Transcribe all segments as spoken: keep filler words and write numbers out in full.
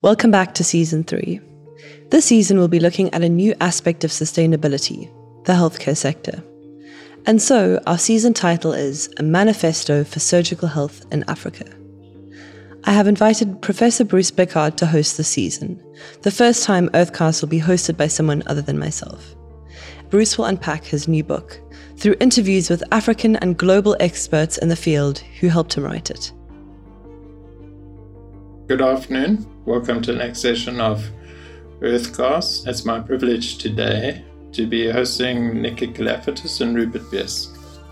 Welcome back to Season three. This season we'll be looking at a new aspect of sustainability, the healthcare sector. And so, our season title is A Manifesto for Surgical Health in Africa. I have invited Professor Bruce Bickard to host this season, the first time Earthcast will be hosted by someone other than myself. Bruce will unpack his new book through interviews with African and global experts in the field who helped him write it. Good afternoon. Welcome to the next session of Earthcast. It's my privilege today to be hosting Nikki Kalafatis and Rupert Pierce.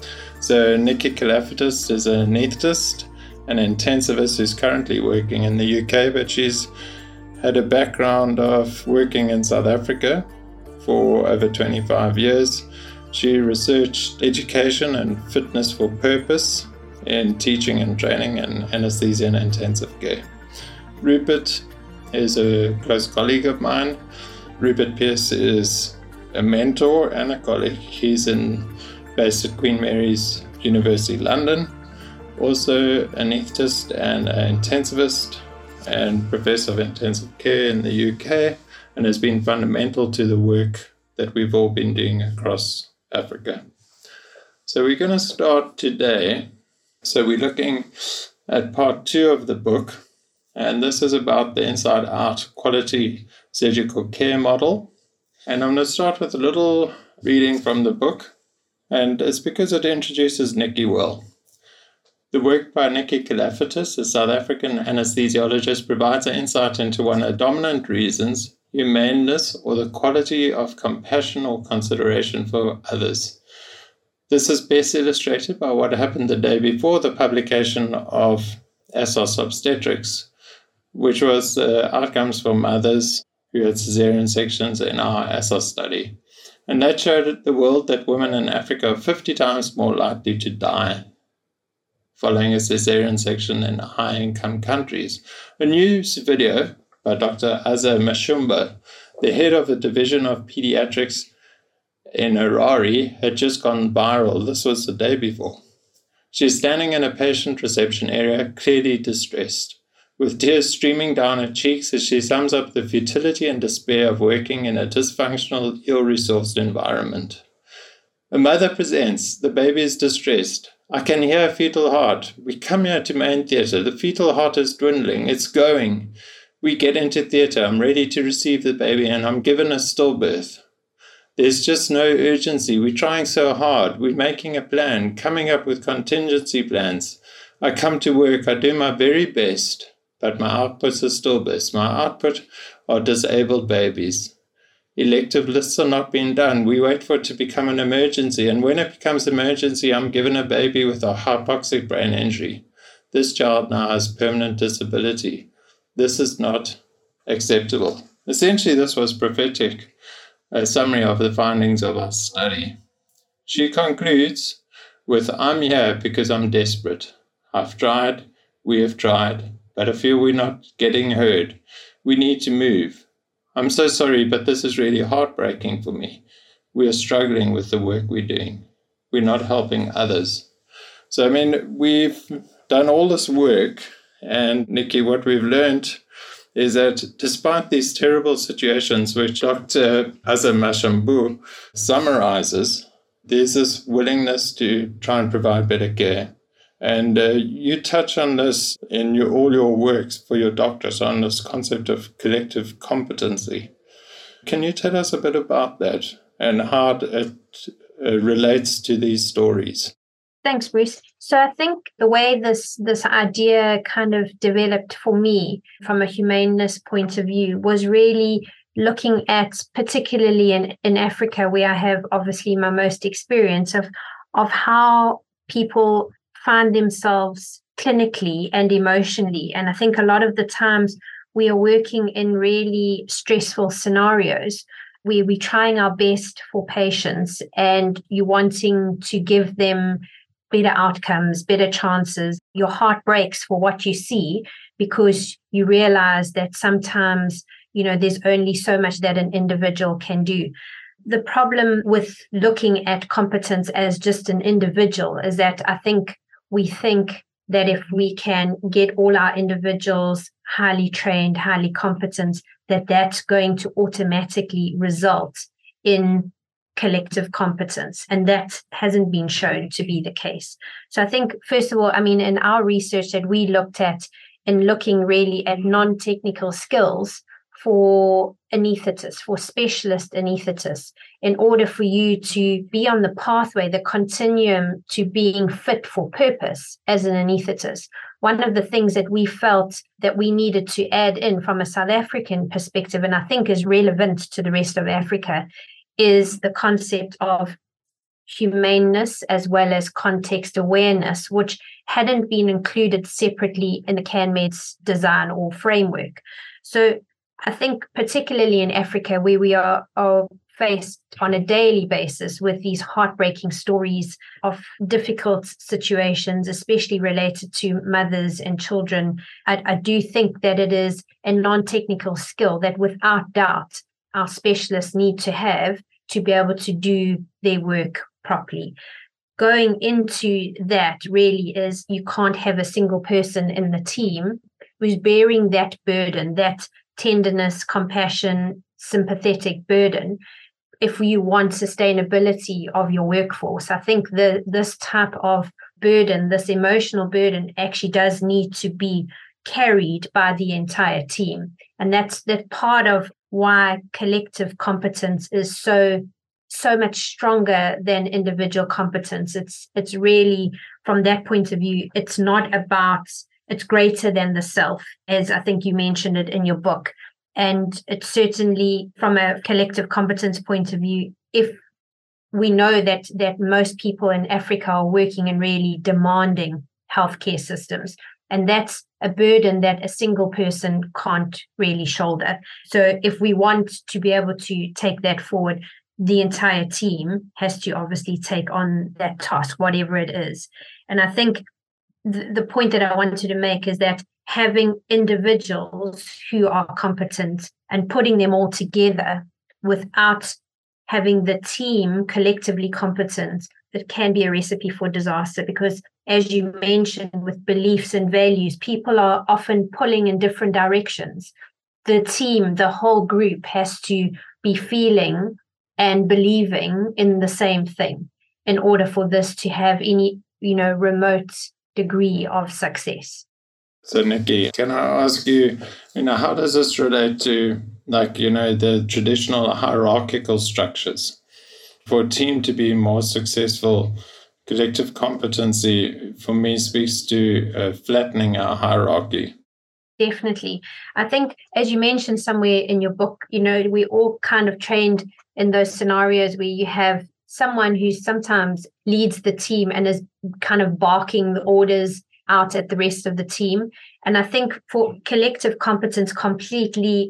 So Nikki Kalafatis is an anaesthetist and intensivist who's currently working in the U K, but she's had a background of working in South Africa for over twenty-five years. She researched education and fitness for purpose in teaching and training in anesthesia and intensive care. Rupert is a close colleague of mine. Rupert Pierce is a mentor and a colleague. He's in, based at Queen Mary's University, London, also an anaesthetist and an intensivist and professor of intensive care in the U K, and has been fundamental to the work that we've all been doing across Africa. So we're going to start today. So we're looking at part two of the book, and this is about the inside-out quality surgical care model. And I'm going to start with a little reading from the book, and it's because it introduces Nikki well. The work by Nikki Kalafatis, a South African anesthesiologist, provides an insight into one of the dominant reasons, humaneness, or the quality of compassion or consideration for others. This is best illustrated by what happened the day before the publication of ASOS Obstetrics, which was the outcomes for mothers who had caesarean sections in our ASOS study. And that showed the world that women in Africa are fifty times more likely to die following a caesarean section in high-income countries. A news video by Doctor Aza Mashumba, the head of the Division of Pediatrics in Harare, had just gone viral. This was the day before. She's standing in a patient reception area, clearly distressed, with tears streaming down her cheeks as she sums up the futility and despair of working in a dysfunctional, ill-resourced environment. A mother presents. The baby is distressed. I can hear a fetal heart. We come here to main theatre. The fetal heart is dwindling. It's going. We get into theatre. I'm ready to receive the baby, and I'm given a stillbirth. There's just no urgency. We're trying so hard. We're making a plan, coming up with contingency plans. I come to work. I do my very best. But my outputs are stillbirths. My output are disabled babies. Elective lists are not being done. We wait for it to become an emergency. And when it becomes emergency, I'm given a baby with a hypoxic brain injury. This child now has permanent disability. This is not acceptable. Essentially, this was prophetic, a summary of the findings of our study. She concludes with, I'm here because I'm desperate. I've tried, we have tried, but I feel we're not getting heard. We need to move. I'm so sorry, but this is really heartbreaking for me. We are struggling with the work we're doing. We're not helping others. So, I mean, we've done all this work, and Nikki, what we've learned is that despite these terrible situations, which Doctor Aza Mashumba summarizes, there's this willingness to try and provide better care. And uh, you touch on this in your, all your works for your doctors on this concept of collective competency. Can you tell us a bit about that and how it uh, relates to these stories? Thanks, Bruce. So I think the way this this idea kind of developed for me from a humaneness point of view was really looking at, particularly in, in Africa, where I have obviously my most experience of, of how people find themselves clinically and emotionally. And I think a lot of the times we are working in really stressful scenarios where we're trying our best for patients and you're wanting to give them better outcomes, better chances. Your heart breaks for what you see because you realize that sometimes, you know, there's only so much that an individual can do. The problem with looking at competence as just an individual is that I think we think that if we can get all our individuals highly trained, highly competent, that that's going to automatically result in collective competence. And that hasn't been shown to be the case. So I think, first of all, I mean, in our research that we looked at, in looking really at non-technical skills for anaesthetists, for specialist anaesthetists, in order for you to be on the pathway, the continuum to being fit for purpose as an anaesthetist, one of the things that we felt that we needed to add in from a South African perspective, and I think is relevant to the rest of Africa, is the concept of humaneness as well as context awareness, which hadn't been included separately in the CanMed's design or framework. So I think particularly in Africa, where we are, are faced on a daily basis with these heartbreaking stories of difficult situations, especially related to mothers and children, I, I do think that it is a non-technical skill that without doubt our specialists need to have to be able to do their work properly. Going into that really is you can't have a single person in the team who's bearing that burden, that tenderness, compassion, sympathetic burden, if you want sustainability of your workforce. I think the this type of burden, this emotional burden, actually does need to be carried by the entire team. And that's that part of why collective competence is so so much stronger than individual competence. It's it's really, from that point of view, it's not about, it's greater than the self, as I think you mentioned it in your book. And it's certainly from a collective competence point of view, if we know that that most people in Africa are working in really demanding healthcare systems, and that's a burden that a single person can't really shoulder. So if we want to be able to take that forward, the entire team has to obviously take on that task, whatever it is. And I think th- the point that I wanted to make is that having individuals who are competent and putting them all together without having the team collectively competent, it can be a recipe for disaster, because as you mentioned, with beliefs and values, people are often pulling in different directions. The team, the whole group has to be feeling and believing in the same thing in order for this to have any, you know, remote degree of success. So, Nikki, can I ask you, you know, how does this relate to, like, you know, the traditional hierarchical structures? For a team to be more successful, collective competency, for me, speaks to uh, flattening our hierarchy. Definitely. I think, as you mentioned somewhere in your book, you know, we all kind of trained in those scenarios where you have someone who sometimes leads the team and is kind of barking the orders out at the rest of the team. And I think for collective competence completely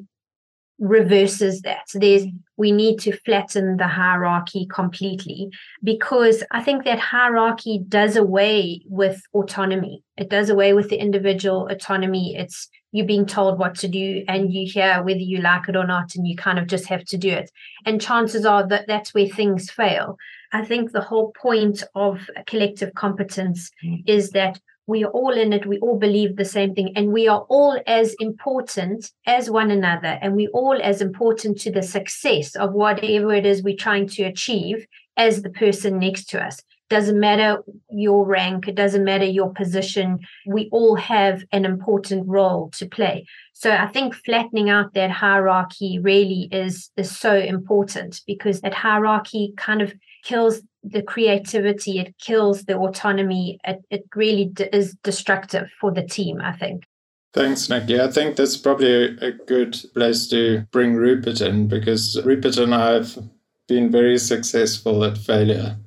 reverses that. So there's we need to flatten the hierarchy completely, because I think that hierarchy does away with autonomy. It does away with the individual autonomy. It's you being told what to do and you hear whether you like it or not, and you kind of just have to do it. And chances are that that's where things fail. I think the whole point of collective competence mm. is that we are all in it. We all believe the same thing, and we are all as important as one another, and we all as important to the success of whatever it is we're trying to achieve as the person next to us. Doesn't matter your rank, it doesn't matter your position. We all have an important role to play. So I think flattening out that hierarchy really is, is so important, because that hierarchy kind of kills the creativity, it kills the autonomy. It, it really d- is destructive for the team, I think. Thanks, Nikki. I think that's probably a, a good place to bring Rupert in, because Rupert and I have been very successful at failure.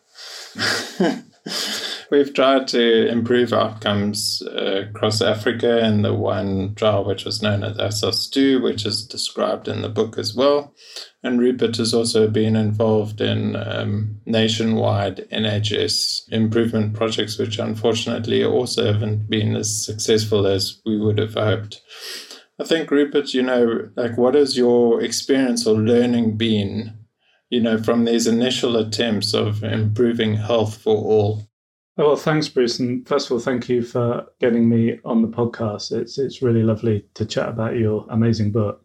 We've tried to improve outcomes uh, across Africa in the one trial which was known as A S O S two, which is described in the book as well. And Rupert has also been involved in um, nationwide N H S improvement projects, which unfortunately also haven't been as successful as we would have hoped. I think, Rupert, you know, like, what has your experience or learning been, you know, from these initial attempts of improving health for all? Oh, well, thanks, Bruce. And first of all, thank you for getting me on the podcast. It's it's really lovely to chat about your amazing book.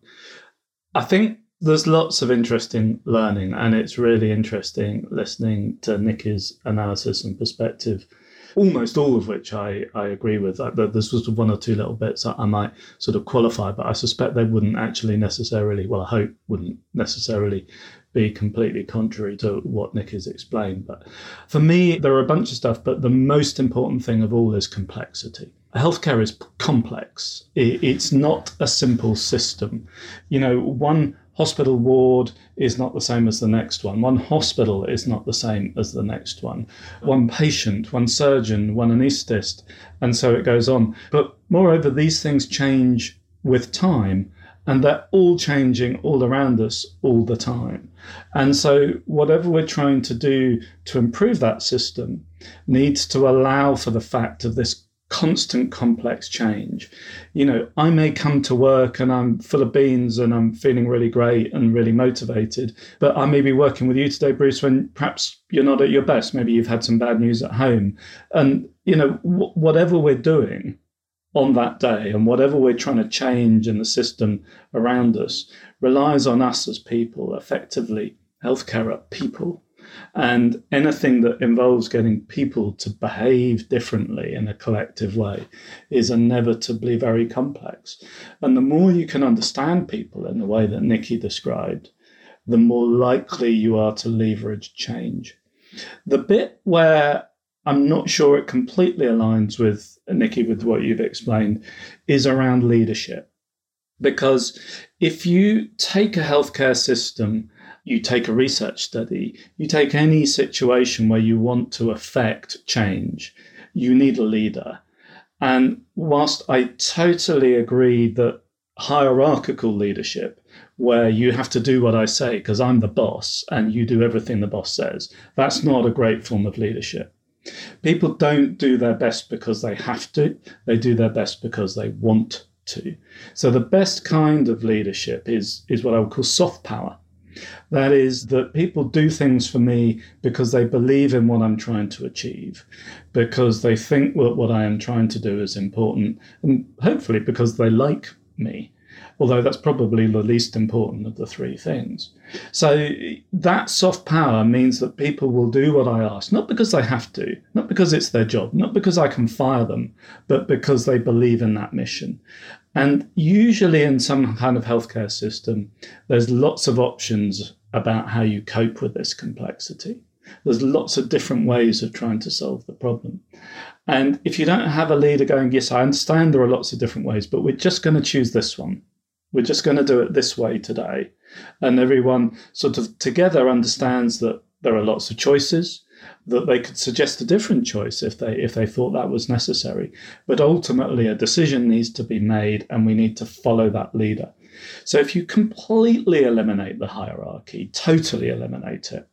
I think there's lots of interesting learning, and it's really interesting listening to Nikki's analysis and perspective, almost all of which I, I agree with. There's sort of one or two little bits I might sort of qualify, but I suspect they wouldn't actually necessarily, well, I hope wouldn't necessarily be completely contrary to what Nick has explained. But for me, there are a bunch of stuff, but the most important thing of all is complexity. Healthcare is complex. It's not a simple system. You know, one hospital ward is not the same as the next one. One hospital is not the same as the next one. One patient, one surgeon, one anaesthetist, and so it goes on. But moreover, these things change with time, and they're all changing all around us all the time. And so whatever we're trying to do to improve that system needs to allow for the fact of this constant complex change. You know, I may come to work and I'm full of beans and I'm feeling really great and really motivated, but I may be working with you today, Bruce, when perhaps you're not at your best. Maybe you've had some bad news at home. And, you know, w- whatever we're doing on that day and whatever we're trying to change in the system around us relies on us as people. Effectively, healthcare are people. And anything that involves getting people to behave differently in a collective way is inevitably very complex. And the more you can understand people in the way that Nikki described, the more likely you are to leverage change. The bit where I'm not sure it completely aligns with, Nikki, with what you've explained, is around leadership. Because if you take a healthcare system, you take a research study, you take any situation where you want to affect change, you need a leader. And whilst I totally agree that hierarchical leadership, where you have to do what I say because I'm the boss and you do everything the boss says, that's not a great form of leadership. People don't do their best because they have to, they do their best because they want to. So the best kind of leadership is, is what I would call soft power. That is, that people do things for me because they believe in what I'm trying to achieve, because they think that what I am trying to do is important, and hopefully because they like me, although that's probably the least important of the three things. So that soft power means that people will do what I ask, not because they have to, not because it's their job, not because I can fire them, but because they believe in that mission. And usually in some kind of healthcare system, there's lots of options about how you cope with this complexity. There's lots of different ways of trying to solve the problem. And if you don't have a leader going, yes, I understand there are lots of different ways, but we're just going to choose this one. We're just going to do it this way today. And everyone sort of together understands that there are lots of choices, that they could suggest a different choice if they if they thought that was necessary. But ultimately, a decision needs to be made and we need to follow that leader. So if you completely eliminate the hierarchy, totally eliminate it,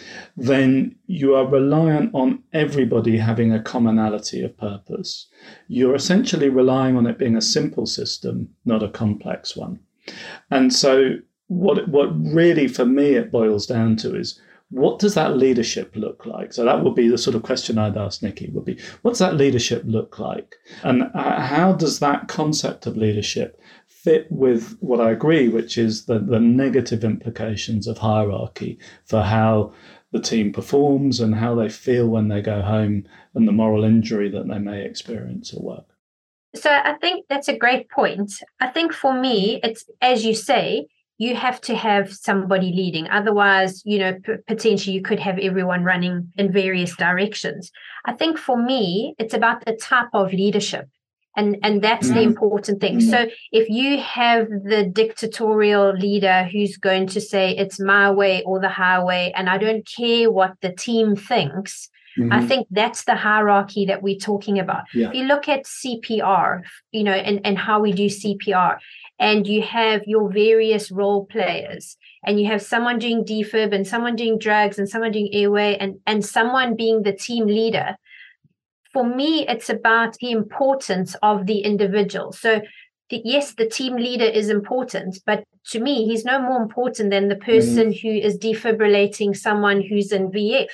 then you are reliant on everybody having a commonality of purpose. You're essentially relying on it being a simple system, not a complex one. And so what what really for me it boils down to is, what does that leadership look like? So that would be the sort of question I'd ask Nikki, would be, what's that leadership look like? And how does that concept of leadership fit with what I agree, which is the, the negative implications of hierarchy for how the team performs and how they feel when they go home and the moral injury that they may experience at work? So I think that's a great point. I think for me, it's, as you say, you have to have somebody leading. Otherwise, you know, p- potentially you could have everyone running in various directions. I think for me, it's about the type of leadership. And, and that's mm-hmm. the important thing. Mm-hmm. So if you have the dictatorial leader who's going to say it's my way or the highway, and I don't care what the team thinks, mm-hmm. I think that's the hierarchy that we're talking about. Yeah. If you look at C P R, you know, and, and how we do C P R, and you have your various role players, and you have someone doing defib and someone doing drugs and someone doing airway and, and someone being the team leader. For me, it's about the importance of the individual. So the, yes, the team leader is important, but to me, he's no more important than the person mm-hmm. who is defibrillating someone who's in V F.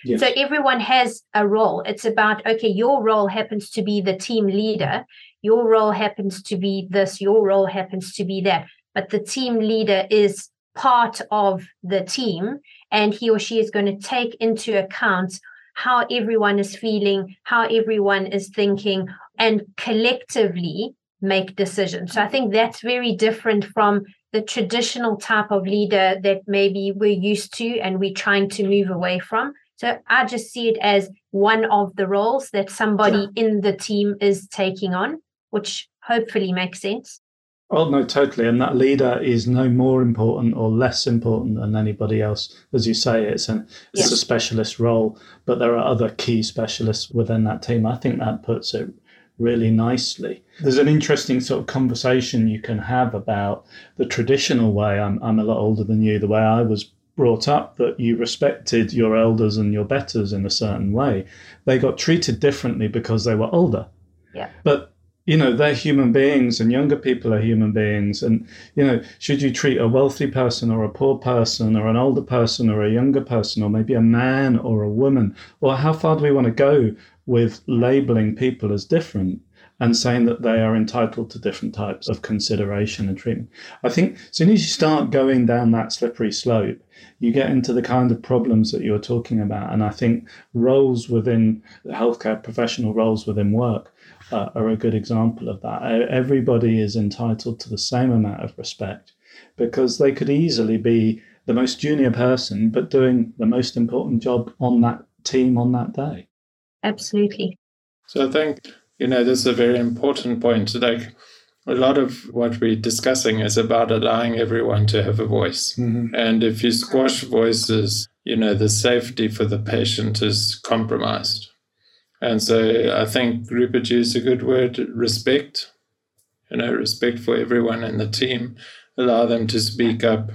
Yes. So everyone has a role. It's about, okay, your role happens to be the team leader. Your role happens to be this. Your role happens to be that. But the team leader is part of the team, and he or she is going to take into account how everyone is feeling, how everyone is thinking, and collectively make decisions. So I think that's very different from the traditional type of leader that maybe we're used to and we're trying to move away from. So I just see it as one of the roles that somebody in the team is taking on, which hopefully makes sense. Oh, no, totally. And that leader is no more important or less important than anybody else. As you say, it's, an, it's Yes. a specialist role, but there are other key specialists within that team. I think that puts it really nicely. There's an interesting sort of conversation you can have about the traditional way. I'm, I'm a lot older than you, the way I was brought up, that you respected your elders and your betters in a certain way. They got treated differently because they were older. Yeah. But you know, they're human beings, and younger people are human beings. And, you know, should you treat a wealthy person or a poor person or an older person or a younger person or maybe a man or a woman? Or how far do we want to go with labeling people as different and saying that they are entitled to different types of consideration and treatment? I think as soon as you start going down that slippery slope, you get into the kind of problems that you're talking about. And I think roles within healthcare, professional roles within work, Uh, are a good example of that. Everybody is entitled to the same amount of respect, because they could easily be the most junior person, but doing the most important job on that team on that day. Absolutely. So I think, you know, this is a very important point. Like, a lot of what we're discussing is about allowing everyone to have a voice. Mm-hmm. And if you squash voices, you know, the safety for the patient is compromised. And so I think Rupert used a good word, respect, you know, respect for everyone in the team, allow them to speak up,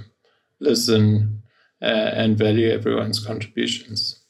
listen, uh, and value everyone's contributions.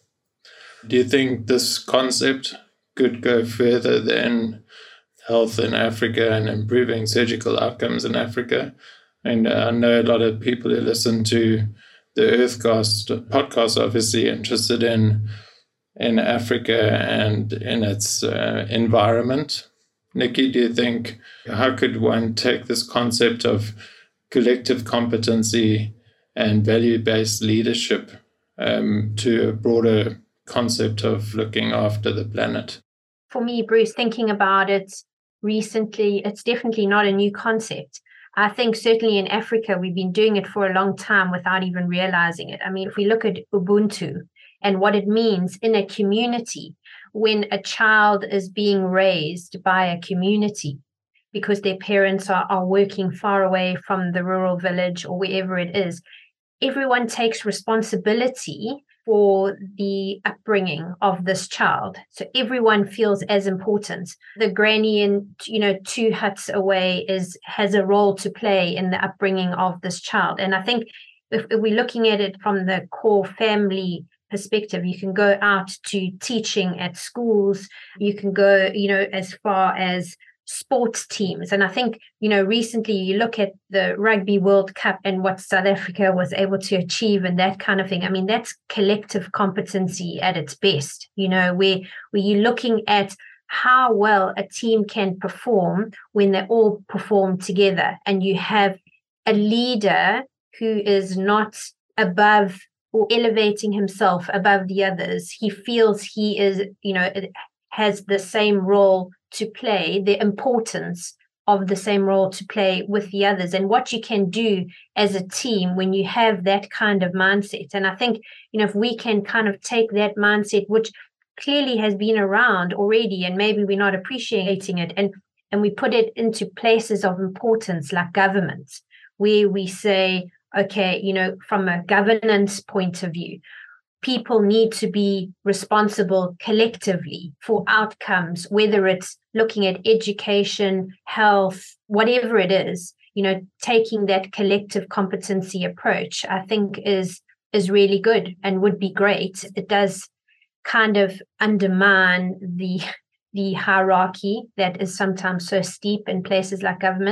Do you think this concept could go further than health in Africa and improving surgical outcomes in Africa? And I know a lot of people who listen to the Earthcast podcast are obviously interested in in Africa and in its uh, environment. Nikki, do you think, how could one take this concept of collective competency and value-based leadership um, to a broader concept of looking after the planet? For me, Bruce, thinking about it recently, it's definitely not a new concept. I think certainly in Africa, we've been doing it for a long time without even realizing it. I mean, if we look at Ubuntu and what it means in a community, when a child is being raised by a community because their parents are, are working far away from the rural village or wherever it is, everyone takes responsibility for the upbringing of this child. So everyone feels as important. The granny in, you know, two huts away is has a role to play in the upbringing of this child. And I think if, if we're looking at it from the core family perspective, you can go out to teaching at schools, you can go, you know, as far as sports teams. And I think, you know, recently you look at the Rugby World Cup and what South Africa was able to achieve and that kind of thing. I mean, that's collective competency at its best, you know, where, where you're looking at how well a team can perform when they all perform together and you have a leader who is not above or elevating himself above the others. He feels he is, you know, has the same role to play, the importance of the same role to play with the others, and what you can do as a team when you have that kind of mindset. And I think, you know, if we can kind of take that mindset, which clearly has been around already, and maybe we're not appreciating it, and, and we put it into places of importance like government, where we say, okay, you know, from a governance point of view, people need to be responsible collectively for outcomes, whether it's looking at education, health, whatever it is, you know, taking that collective competency approach, I think is is really good and would be great. It does kind of undermine the the hierarchy that is sometimes so steep in places like government.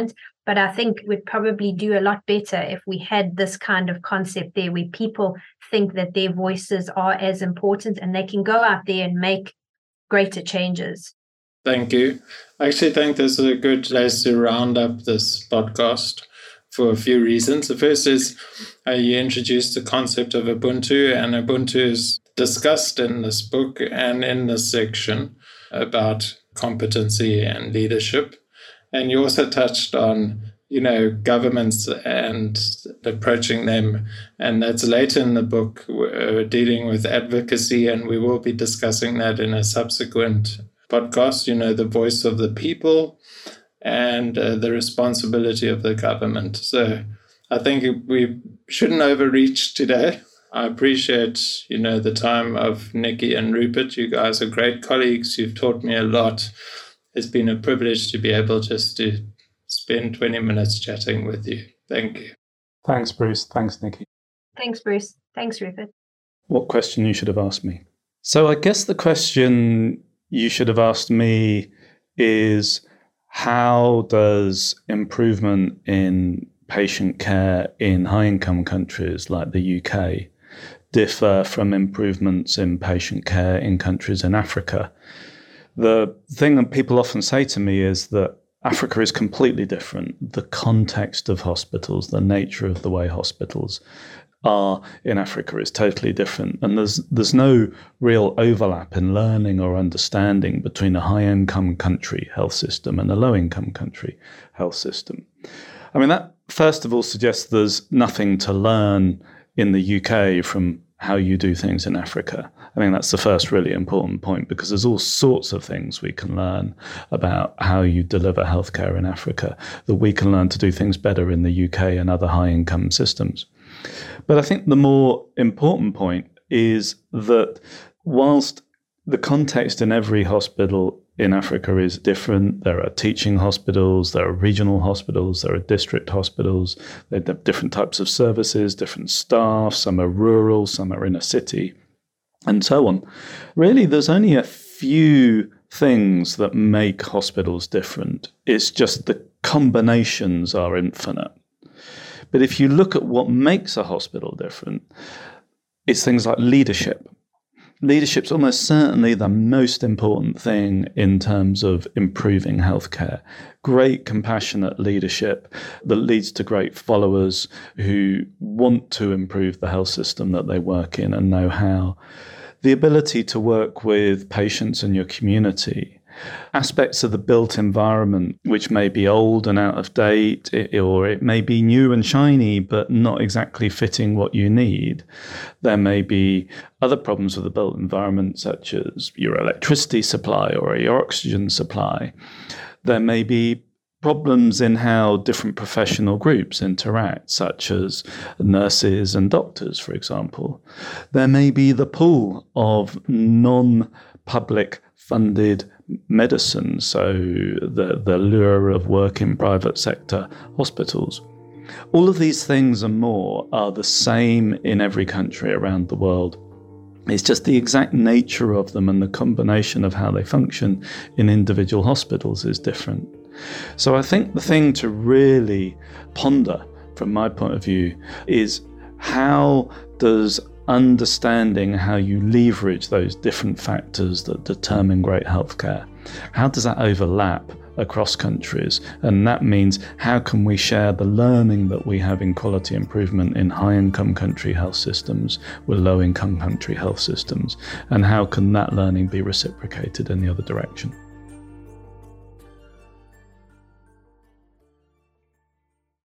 But I think we'd probably do a lot better if we had this kind of concept there where people think that their voices are as important and they can go out there and make greater changes. Thank you. I actually think this is a good place to round up this podcast for a few reasons. The first is uh, you introduced the concept of Ubuntu, and Ubuntu is discussed in this book and in this section about competency and leadership. And you also touched on, you know, governments and approaching them. And that's later in the book, uh, dealing with advocacy. And we will be discussing that in a subsequent podcast, you know, the voice of the people and uh, the responsibility of the government. So I think we shouldn't overreach today. I appreciate, you know, the time of Nikki and Rupert. You guys are great colleagues. You've taught me a lot. It's been a privilege to be able just to spend twenty minutes chatting with you. Thank you. Thanks, Bruce. Thanks, Nikki. Thanks, Bruce. Thanks, Rupert. What question you should have asked me? So I guess the question you should have asked me is, how does improvement in patient care in high-income countries like the U K differ from improvements in patient care in countries in Africa? The thing that people often say to me is that Africa is completely different. The context of hospitals, the nature of the way hospitals are in Africa is totally different. And there's there's no real overlap in learning or understanding between a high-income country health system and a low-income country health system. I mean, that first of all suggests there's nothing to learn in the U K from how you do things in Africa. I think that's the first really important point, because there's all sorts of things we can learn about how you deliver healthcare in Africa that we can learn to do things better in the U K and other high-income systems. But I think the more important point is that whilst the context in every hospital in Africa is different, there are teaching hospitals, there are regional hospitals, there are district hospitals, they have different types of services, different staff, some are rural, some are inner city, and so on. Really, there's only a few things that make hospitals different. It's just the combinations are infinite. But if you look at what makes a hospital different, it's things like leadership. Leadership's almost certainly the most important thing in terms of improving healthcare. Great compassionate leadership that leads to great followers who want to improve the health system that they work in and know how. The ability to work with patients in your community. Aspects of the built environment, which may be old and out of date, or it may be new and shiny, but not exactly fitting what you need. There may be other problems with the built environment, such as your electricity supply or your oxygen supply. There may be problems in how different professional groups interact, such as nurses and doctors, for example. There may be the pool of non-public funded medicine, so the, the lure of work in private sector hospitals. All of these things and more are the same in every country around the world. It's just the exact nature of them and the combination of how they function in individual hospitals is different. So I think the thing to really ponder from my point of view is, how does understanding how you leverage those different factors that determine great healthcare, how does that overlap across countries? And that means, how can we share the learning that we have in quality improvement in high-income country health systems with low-income country health systems? And how can that learning be reciprocated in the other direction?